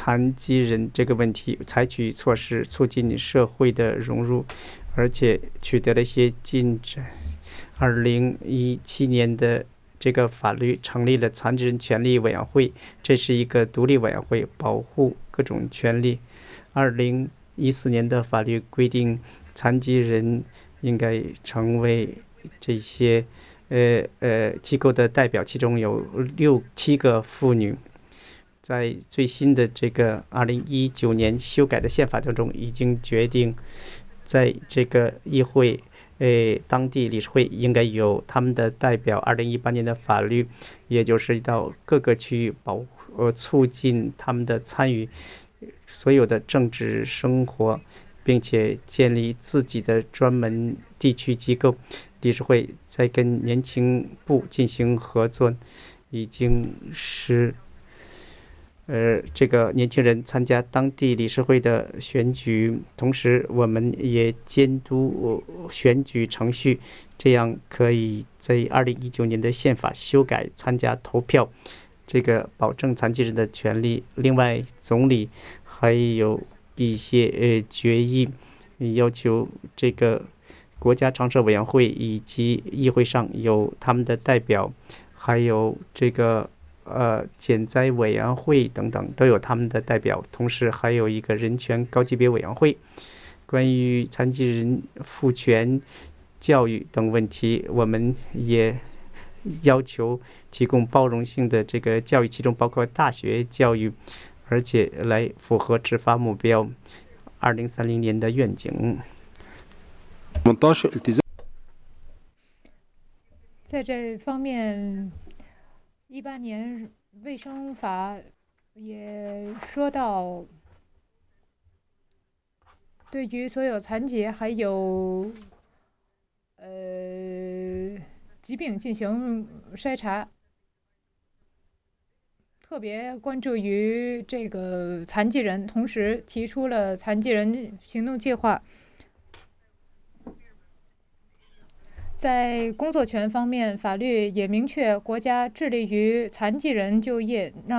残疾人这个问题采取措施促进社会的融入，而且取得了一些进展。2017年的这个法律成立了残疾人权利委员会，这是一个独立委员会，保护各种权利。2014年的法律规定，残疾人应该成为这些机构的代表，其中有7个妇女。在最新的这个2019年修改的宪法当中，已经决定在这个议会当地理事会应该有他们的代表。2018年的法律也就是到各个区域促进他们的参与所有的政治生活，并且建立自己的专门地区机构。理事会在跟年轻部进行合作，已经是这个年轻人参加当地理事会的选举，同时我们也监督选举程序，这样可以在2019年的宪法修改参加投票，这个保证残疾人的权利。另外，总理还有一些决议，要求这个国家常设委员会以及议会上有他们的代表，还有这个减灾委员会等等都有他们的代表，同时还有一个人权高级别委员会。关于残疾人赋权、教育等问题，我们也要求提供包容性的这个教育，其中包括大学教育，而且来符合执法目标2030年的愿景。 在这方面，18年卫生法也说到，对于所有残疾还有疾病进行筛查，特别关注于这个残疾人，同时提出了残疾人行动计划。在工作权方面，法律也明确国家致力于残疾人就业，让